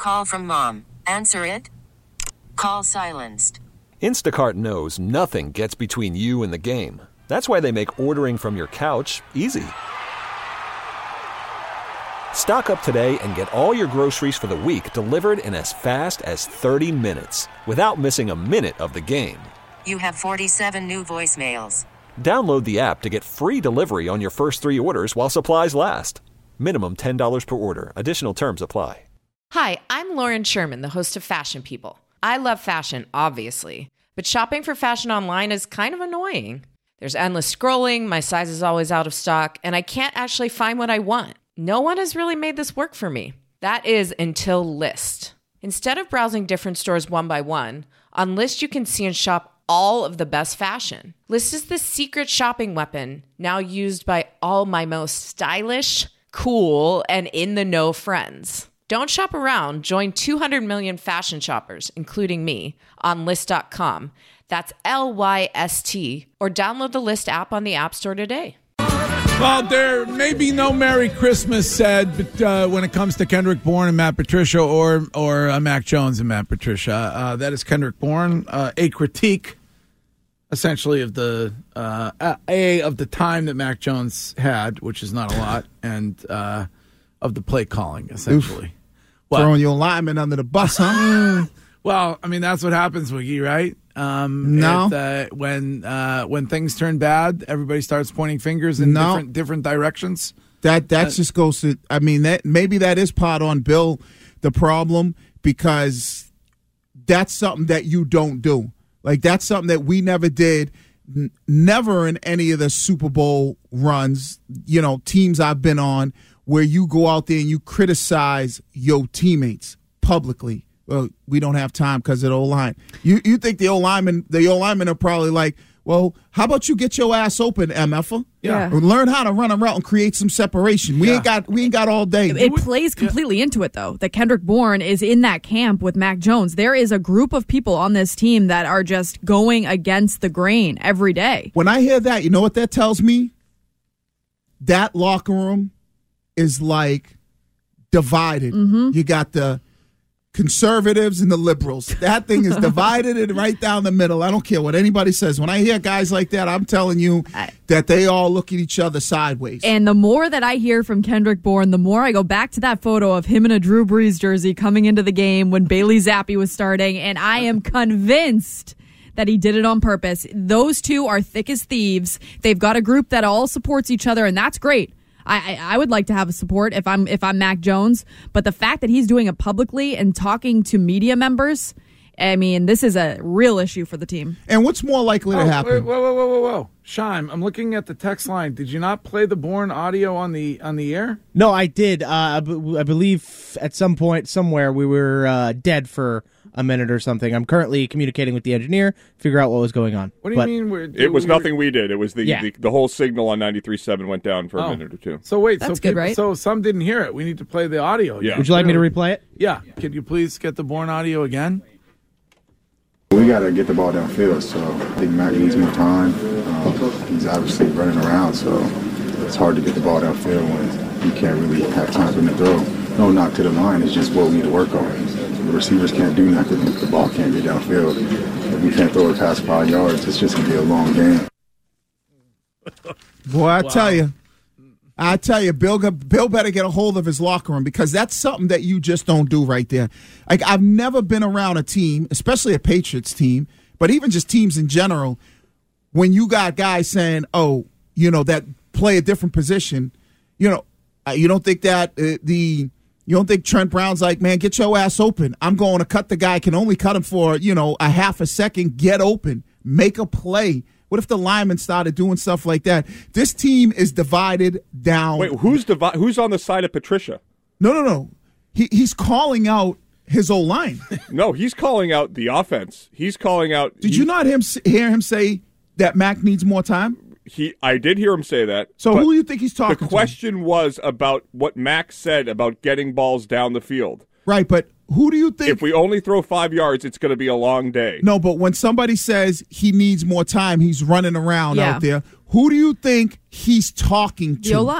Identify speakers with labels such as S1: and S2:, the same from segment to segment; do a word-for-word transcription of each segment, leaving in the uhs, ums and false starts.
S1: Call from mom. Answer it. Call silenced.
S2: Instacart knows nothing gets between you and the game. That's why they make ordering from your couch easy. Stock up today and get all your groceries for the week delivered in as fast as thirty minutes without missing a minute of the game.
S1: You have forty-seven new voicemails.
S2: Download the app to get free delivery on your first three orders while supplies last. Minimum ten dollars per order. Additional terms apply.
S3: Hi, I'm Lauren Sherman, the host of Fashion People. I love fashion, obviously, but shopping for fashion online is kind of annoying. There's endless scrolling, my size is always out of stock, and I can't actually find what I want. No one has really made this work for me. That is until Lyst. Instead of browsing different stores one by one, on Lyst you can see and shop all of the best fashion. Lyst is the secret shopping weapon now used by all my most stylish, cool, and in-the-know friends. Don't shop around. Join two hundred million fashion shoppers, including me, on Lyst dot com. That's L Y S T. Or download the Lyst app on the App Store today.
S4: Well, there may be no Merry Christmas said, but uh, when it comes to Kendrick Bourne and Matt Patricia, or or uh, Mac Jones and Matt Patricia, uh, that is Kendrick Bourne, uh, a critique, essentially, of the uh, a of the time that Mac Jones had, which is not a lot, and uh, of the play calling, essentially.
S5: Throwing your lineman under the bus, huh?
S4: Well, I mean, that's what happens, Wiggy, right? Um,
S5: no.
S4: If, uh, when uh, when things turn bad, everybody starts pointing fingers in
S5: no.
S4: different different directions.
S5: That that
S4: uh,
S5: just goes to. I mean, that maybe that is part on Bill, the problem, because that's something that you don't do. Like, that's something that we never did. N- never in any of the Super Bowl runs, you know, teams I've been on, where you go out there and you criticize your teammates publicly. Well, we don't have time because of the O-line. You you think the O-linemen, the O-linemen are probably like, well, how about you get your ass open, M F-er?
S6: Yeah.
S5: Or learn how to run a route and create some separation. We
S4: Yeah.
S5: ain't got we ain't got all day.
S6: It, it plays completely into it, though, that Kendrick Bourne is in that camp with Mac Jones. There is a group of people on this team that are just going against the grain every day.
S5: When I hear that, you know what that tells me? That locker room is like divided.
S6: Mm-hmm.
S5: You got the conservatives and the liberals. That thing is divided and right down the middle. I don't care what anybody says. When I hear guys like that, I'm telling you that they all look at each other sideways.
S6: And the more that I hear from Kendrick Bourne, the more I go back to that photo of him in a Drew Brees jersey coming into the game when Bailey Zappi was starting, and I am convinced that he did it on purpose. Those two are thick as thieves. They've got a group that all supports each other, and that's great. I, I would like to have a support if I'm if I'm Mac Jones, but the fact that he's doing it publicly and talking to media members, I mean, this is a real issue for the team.
S5: And what's more likely
S4: oh,
S5: to happen?
S4: Whoa, whoa, whoa, whoa, whoa, Shime, I'm looking at the text line. Did you not play the Bourne audio on the on the air?
S7: No, I did. Uh, I, b- I believe at some point somewhere we were uh, dead for a minute or something. I'm currently communicating with the engineer, figure out what was going on.
S4: What do
S7: but
S4: you mean? We're,
S8: It was
S4: we're,
S8: nothing we did. It was the,
S7: Yeah.
S8: the the whole signal on ninety-three point seven went down for a
S4: Oh.
S8: minute or two.
S4: So wait,
S6: That's
S4: so
S6: good,
S4: people,
S6: right?
S4: So some didn't hear it. We need to play the audio.
S8: Yeah.
S4: again.
S7: Would you like me to replay it?
S4: Yeah. Could you please get the Bourne audio again?
S9: We got to get the ball downfield, so I think Mac needs more time. Um, he's obviously running around, so it's hard to get the ball downfield when you can't really have time for him to throw. No knock to the line, it's just what we need to work on. The receivers can't do nothing if the ball can't get downfield. If we can't throw it past five yards, it's just going to be a long game.
S5: Boy, I tell you, I tell you, Bill, Bill better get a hold of his locker room, because that's something that you just don't do right there. Like, I've never been around a team, especially a Patriots team, but even just teams in general, when you got guys saying, oh, you know, that play a different position, you know, you don't think that uh, the you don't think Trent Brown's like, man, get your ass open. I'm going to cut the guy, can only cut him for, you know, a half a second. Get open, make a play. What if the linemen started doing stuff like that? This team is divided down.
S8: Wait, who's divi- Who's on the side of Patricia?
S5: No, no, no. He he's calling out his old line.
S8: No, he's calling out the offense. He's calling out.
S5: Did
S8: he,
S5: you not him hear him say that Mac needs more time?
S8: He, I did hear him say that.
S5: So who do you think he's talking to?
S8: The question was about what Mac said about getting balls down the field.
S5: Right, but who do you think?
S8: If we only throw five yards, it's going to be a long day.
S5: No, but when somebody says he needs more time, he's running around
S6: Yeah.
S5: out there. Who do you think he's talking to?
S6: The O-line.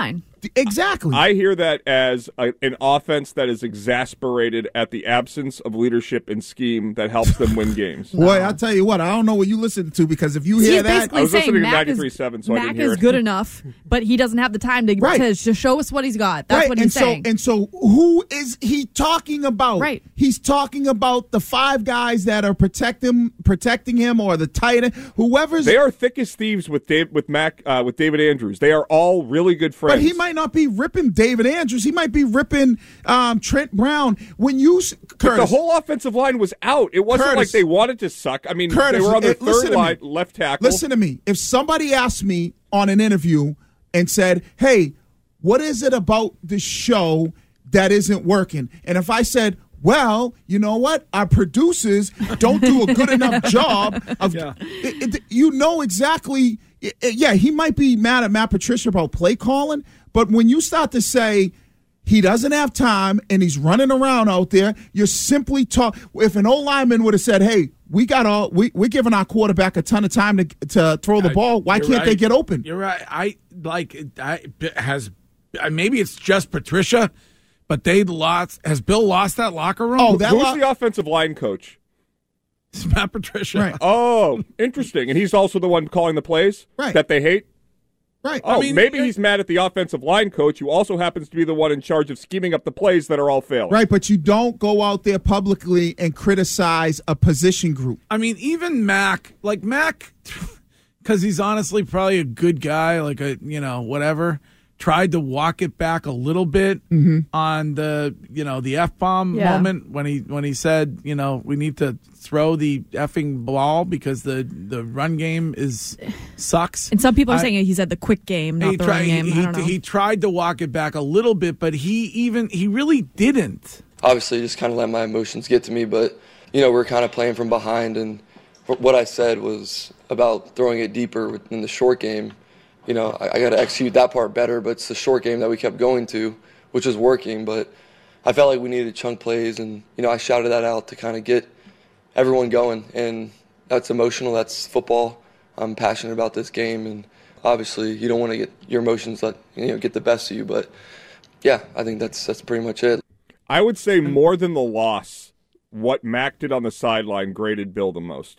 S5: Exactly.
S8: I hear that as a, an offense that is exasperated at the absence of leadership and scheme that helps them win games.
S5: Boy, I'll tell you what, I don't know what you listen to, because if you hear
S6: He's
S5: that,
S6: basically
S8: I was
S6: saying
S8: listening to
S6: Mac
S8: ninety-three
S6: is,
S8: point seven, so I
S6: Mac
S8: didn't hear
S6: is
S8: it.
S6: good enough, but he doesn't have the time to,
S5: Right.
S6: to, to show us what he's got. That's
S5: right.
S6: what
S5: and
S6: he's
S5: so,
S6: saying.
S5: And so who is he talking about?
S6: Right.
S5: He's talking about the five guys that are protecting protecting him, or the tight end, whoever's.
S8: They are thick as thieves with Dave, with Mac, uh, with David Andrews. They are all really good friends.
S5: But he might not be ripping David Andrews. He might be ripping um, Trent Brown. When you,
S8: But
S5: Curtis,
S8: the whole offensive line was out. It wasn't
S5: Curtis,
S8: like they wanted to suck. I mean,
S5: Curtis,
S8: they were on their
S5: eh, listen
S8: third
S5: to me.
S8: line, left tackle.
S5: Listen to me. If somebody asked me on an interview and said, "Hey, what is it about the show that isn't working?" And if I said, "Well, you know what? Our producers don't do a good enough job of,"
S4: Yeah.
S5: it, it, you know exactly. It, it- yeah, he might be mad at Matt Patricia about play calling, but when you start to say he doesn't have time and he's running around out there, you're simply talk. If an old lineman would have said, "Hey, we got all we we're giving our quarterback a ton of time to to throw the ball. Why
S4: You're
S5: can't they
S4: right.
S5: get open?"
S4: You're right. I like I has uh, maybe it's just Patricia, but they lost. Has Bill lost that locker room?
S5: Oh, that
S8: Who's
S5: lo-
S8: the offensive line coach?
S4: it's Matt Patricia.
S5: Right.
S8: Oh, interesting. And he's also the one calling the plays
S5: Right.
S8: that they hate?
S5: right.
S8: Oh,
S4: I mean,
S8: maybe
S4: uh,
S8: he's mad at the offensive line coach, who also happens to be the one in charge of scheming up the plays that are all failing.
S5: Right, but you don't go out there publicly and criticize a position group.
S4: I mean, even Mac, like Mac, because he's honestly probably a good guy, like a you know whatever. Tried to walk it back a little bit on the you know the F bomb
S6: Yeah.
S4: moment when he when he said you know we need to throw the effing ball because the the run game is sucks.
S6: and some people are
S4: I-
S6: saying he's at the quick game, not
S4: he
S6: the
S4: tried,
S6: run game.
S4: he,
S6: I don't know.
S4: he tried to walk it back a little bit, but he even he really didn't.
S10: Obviously just kind of let my emotions get to me, but you know, we're kind of playing from behind, and what I said was about throwing it deeper in the short game. You know, I, I got to execute that part better, but it's the short game that we kept going to, which was working, but I felt like we needed chunk plays, and you know, I shouted that out to kind of get everyone going, and that's emotional, that's football. I'm passionate about this game, and obviously you don't want to get your emotions let you know get the best of you, but yeah, I think that's that's pretty much it.
S8: I would say more than the loss, what Mac did on the sideline graded Bill the most.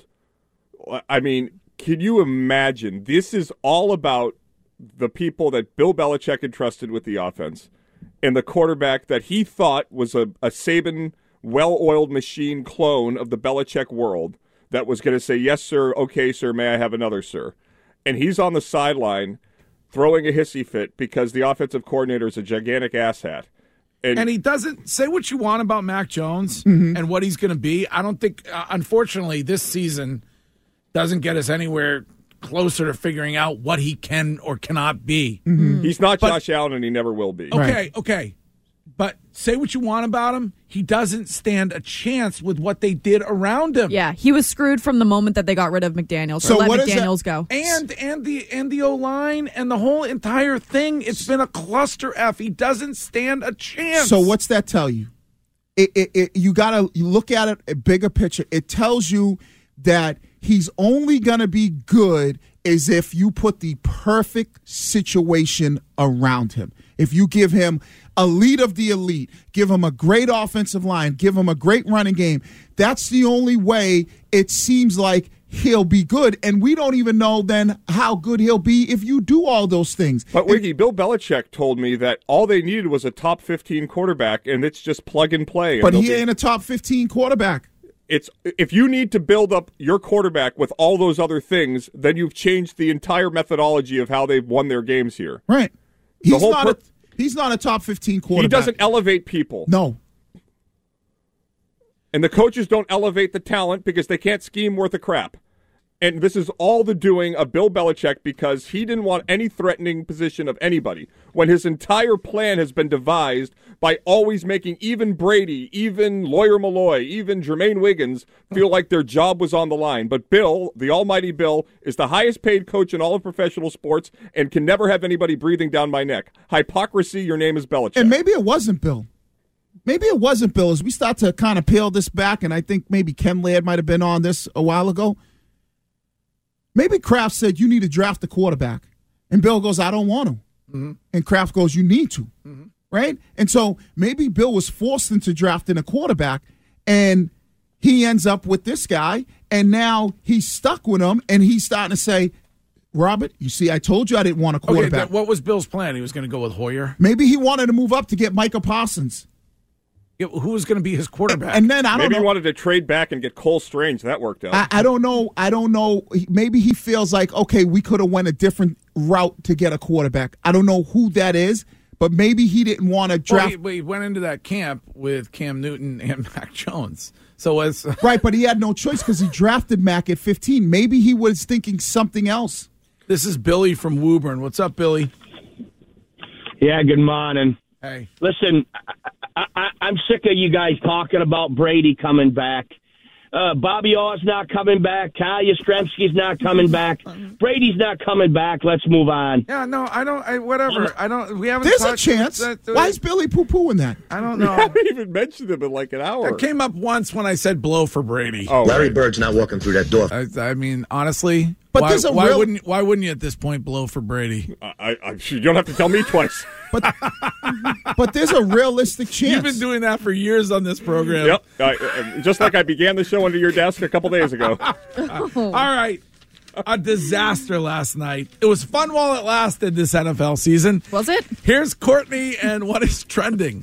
S8: I mean, can you imagine? This is all about the people that Bill Belichick entrusted with the offense and the quarterback that he thought was a, a Saban well-oiled machine clone of the Belichick world that was going to say, "Yes, sir. Okay, sir. May I have another, sir?" And he's on the sideline throwing a hissy fit because the offensive coordinator is a gigantic asshat. And,
S4: And he doesn't say what you want about Mac Jones and what he's going to be. I don't think, uh, unfortunately, this season doesn't get us anywhere closer to figuring out what he can or cannot be.
S8: he's not
S4: But-
S8: Josh Allen, and he never will be.
S4: Okay, okay. But say what you want about him, he doesn't stand a chance with what they did around him.
S6: yeah, he was screwed from the moment that they got rid of McDaniels.
S5: So
S6: or let
S5: what is
S6: McDaniels
S5: that-
S6: go.
S4: And and the and the O line and the whole entire thing, it's been a cluster F. He doesn't stand a chance.
S5: So what's that tell you? It, it, it, you got to look at it a bigger picture. It tells you that he's only going to be good as if you put the perfect situation around him. If you give him elite of the elite, give him a great offensive line, give him a great running game, that's the only way it seems like he'll be good. And we don't even know then how good he'll be if you do all those things.
S8: But Wiggy, Bill Belichick told me that all they needed was a top fifteen quarterback, and it's just plug and play. and
S5: But
S8: they'll
S5: he
S8: be-
S5: ain't a top fifteen quarterback.
S8: It's if you need to build up your quarterback with all those other things, then you've changed the entire methodology of how they've won their games here.
S5: Right. He's
S8: whole
S5: not
S8: per-
S5: a he's not a top fifteen quarterback.
S8: He doesn't elevate people.
S5: No.
S8: And the coaches don't elevate the talent because they can't scheme worth a crap. And this is all the doing of Bill Belichick because he didn't want any threatening position of anybody when his entire plan has been devised by always making even Brady, even Lawyer Malloy, even Jermaine Wiggins feel like their job was on the line. But Bill, the almighty Bill, is the highest paid coach in all of professional sports and can never have anybody breathing down my neck. Hypocrisy, your name is Belichick.
S5: And maybe it wasn't Bill. Maybe it wasn't Bill. As we start to kind of peel this back, and I think maybe Ken Laird might have been on this a while ago. Maybe Kraft said, you need to draft a quarterback. And Bill goes, I don't want to. Mm-hmm. And Kraft goes, you need to. Mm-hmm. Right? And so maybe Bill was forced into drafting a quarterback, and he ends up with this guy, and now he's stuck with him, and he's starting to say, Robert, you see, I told you I didn't want a quarterback.
S4: Okay, what was Bill's plan? He was going to go with Hoyer?
S5: Maybe he wanted to move up to get Micah Parsons.
S4: Yeah, who was going to be his quarterback?
S5: And then I don't
S8: Maybe
S5: know.
S8: he wanted to trade back and get Cole Strange. That worked out.
S5: I, I don't know. I don't know. Maybe he feels like, okay, we could have went a different route to get a quarterback. I don't know who that is, but maybe he didn't want to draft.
S4: Well, he, well, he went into that camp with Cam Newton and Mac Jones. So as
S5: right, but he had no choice because he drafted Mac at fifteen. Maybe he was thinking something else.
S4: This is Billy from Woburn. What's up, Billy?
S11: Yeah, good morning.
S4: Hey.
S11: Listen, I, I, I'm sick of you guys talking about Brady coming back. Uh, Bobby Orr's not coming back. Kyle Yastrzemski's not coming back. Brady's not coming back. Let's move on.
S4: Yeah, no, I don't. I, whatever. I don't. We haven't.
S5: There's a
S4: touched-
S5: chance.
S4: that- that-
S5: Why is Billy poo-pooing that?
S4: I don't
S8: I
S4: know.
S8: haven't even mentioned him in like an hour.
S4: It came up once when I said blow for Brady.
S8: Oh,
S12: Larry
S8: right.
S12: Bird's not walking through that door.
S4: I, I mean, honestly,
S5: But
S4: why,
S5: there's a
S4: why
S5: real-
S4: wouldn't why wouldn't you at this point blow for Brady?
S8: I, I, I, you don't have to tell me twice.
S5: But but there's a realistic chance.
S4: You've been doing that for years on this program.
S8: Yep. I, uh, just like I began the show under your desk a couple days ago.
S4: All right. A disaster last night. It was fun while it lasted this N F L season.
S6: Was it?
S4: Here's Courtney and what is trending.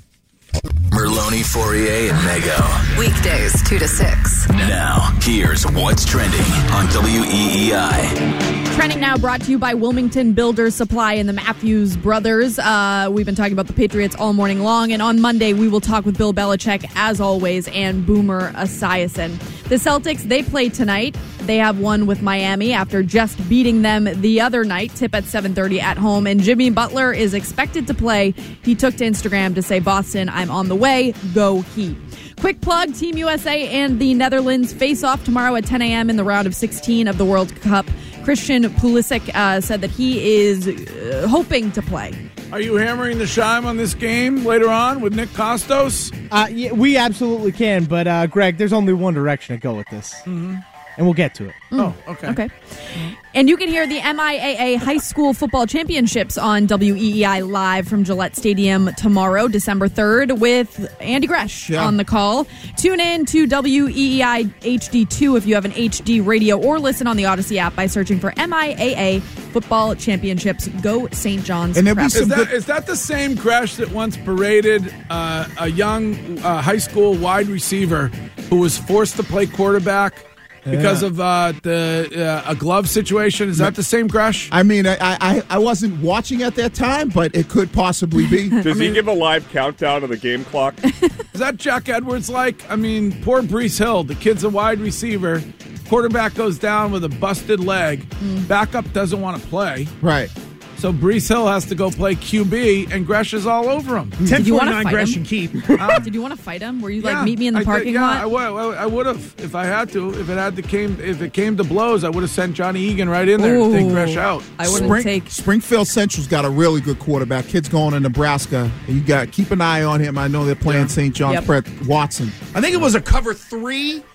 S13: Merloni, Fourier, and Mego.
S14: Weekdays, two to six.
S13: Now, here's what's trending on W E E I.
S6: Trending now brought to you by Wilmington Builders Supply and the Matthews Brothers. Uh, we've been talking about the Patriots all morning long, and on Monday we will talk with Bill Belichick, as always, and Boomer Esiason. The Celtics, they play tonight. They have won with Miami after just beating them the other night. Tip at seven thirty at home, and Jimmy Butler is expected to play. He took to Instagram to say, Boston, I'm on the way. Go Heat. Quick plug, Team U S A and the Netherlands face off tomorrow at ten a.m. in the round of sixteen of the World Cup. Christian Pulisic uh, said that he is uh, hoping to play.
S4: Are you hammering the shime on this game later on with Nick Costos?
S7: Uh, yeah, we absolutely can, but uh, Greg, there's only one direction to go with this.
S4: Mm-hmm.
S7: And we'll get to it.
S4: Oh, okay.
S6: Okay. And you can hear the M I A A High School Football Championships on W E E I live from Gillette Stadium tomorrow, December third, with Andy Gresh
S5: Yeah.
S6: on the call. Tune in to W E E I H D two if you have an H D radio, or listen on the Odyssey app by searching for M I A A Football Championships. Go Saint John's.
S5: And there'll be
S6: Prep.
S5: some
S4: Is that,
S5: good-
S4: is that the same Gresh that once berated uh, a young uh, high school wide receiver who was forced to play quarterback because
S5: Yeah.
S4: of uh, the uh, a glove situation? Is that the same Gresh?
S5: I mean, I, I I wasn't watching at that time, but it could possibly be.
S8: Does he give a live countdown of the game clock?
S4: Is that Jack Edwards like? I mean, poor Brees Hill. The kid's a wide receiver. Quarterback goes down with a busted leg. Backup doesn't want to play.
S5: Right.
S4: So Brees Hill has to go play Q B, and Gresh is all over him.
S6: Did you want to
S15: ten forty-nine
S6: fight
S15: Gresh
S6: him?
S15: and keep.
S6: Uh, Did you want to fight him? Were you like,
S4: Yeah,
S6: meet me in the
S4: I
S6: parking
S4: did, yeah,
S6: lot?
S4: I would. I would have if I had to. If it had to came, if it came to blows, I would have sent Johnny Egan right in there to take
S6: Ooh.
S4: Gresh out.
S6: I wouldn't
S5: Spring-
S6: take.
S5: Springfield Central's got a really good quarterback. Kid's going to Nebraska. You got keep an eye on him. I know they're playing
S4: Yeah.
S5: Saint John's
S6: Yep.
S5: Prep. Watson.
S15: I think it was a cover three.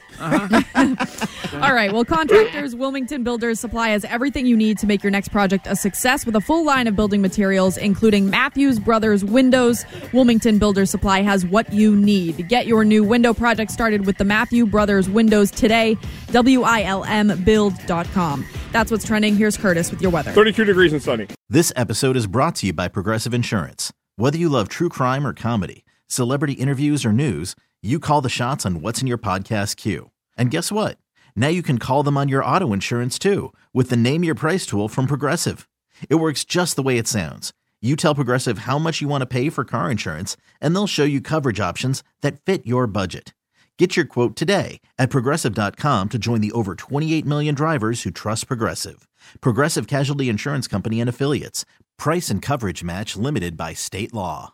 S6: All right. Well, Contractors Wilmington Builders Supply has everything you need to make your next project a success with a full line of building materials, including Matthews Brothers Windows. Wilmington Builders Supply has what you need. Get your new window project started with the Matthew Brothers Windows today. W I L M build dot com. That's what's trending. Here's Curtis with your weather.
S8: thirty-two degrees and sunny.
S16: This episode is brought to you by Progressive Insurance. Whether you love true crime or comedy, celebrity interviews or news, you call the shots on what's in your podcast queue. And guess what? Now you can call them on your auto insurance too with the Name Your Price tool from Progressive. It works just the way it sounds. You tell Progressive how much you want to pay for car insurance, and they'll show you coverage options that fit your budget. Get your quote today at Progressive dot com to join the over twenty-eight million drivers who trust Progressive. Progressive Casualty Insurance Company and Affiliates. Price and coverage match limited by state law.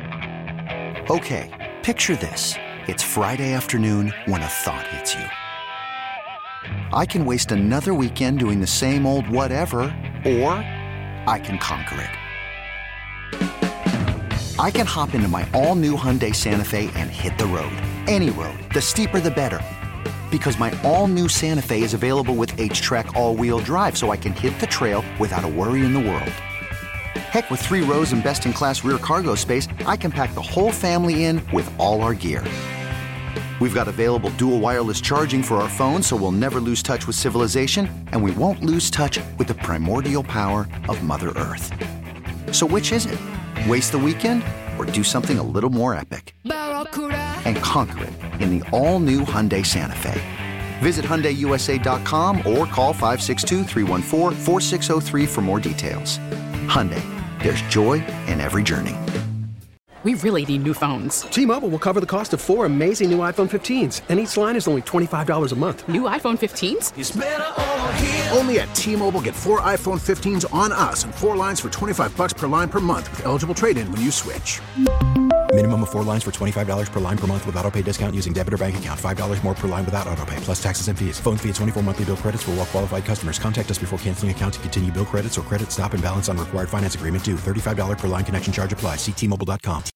S17: Okay, picture this. It's Friday afternoon when a thought hits you. I can waste another weekend doing the same old whatever, or I can conquer it. I can hop into my all-new Hyundai Santa Fe and hit the road. Any road. The steeper, the better. Because my all-new Santa Fe is available with H-Track all-wheel drive, so I can hit the trail without a worry in the world. Heck, with three rows and best-in-class rear cargo space, I can pack the whole family in with all our gear. We've got available dual wireless charging for our phones, so we'll never lose touch with civilization, and we won't lose touch with the primordial power of Mother Earth. So which is it? Waste the weekend or do something a little more epic? And conquer it in the all-new Hyundai Santa Fe. Visit Hyundai U S A dot com or call five six two, three one four, four six zero three for more details. Hyundai, there's joy in every journey.
S12: We really need new phones.
S18: T-Mobile will cover the cost of four amazing new iPhone fifteens, and each line is only twenty-five dollars a month.
S12: New iPhone fifteens?
S15: It's better over here. Only at T-Mobile, get four iPhone fifteens on us and four lines for twenty-five bucks per line per month with eligible trade-in when you switch.
S19: Minimum of four lines for twenty-five dollars per line per month with autopay discount using debit or bank account. five dollars more per line without autopay, plus taxes and fees. Phone fee at twenty-four monthly bill credits for well-qualified customers. Contact us before canceling account to continue bill credits or credit stop and balance on required finance agreement due. thirty-five dollars per line connection charge applies. See T Mobile dot com.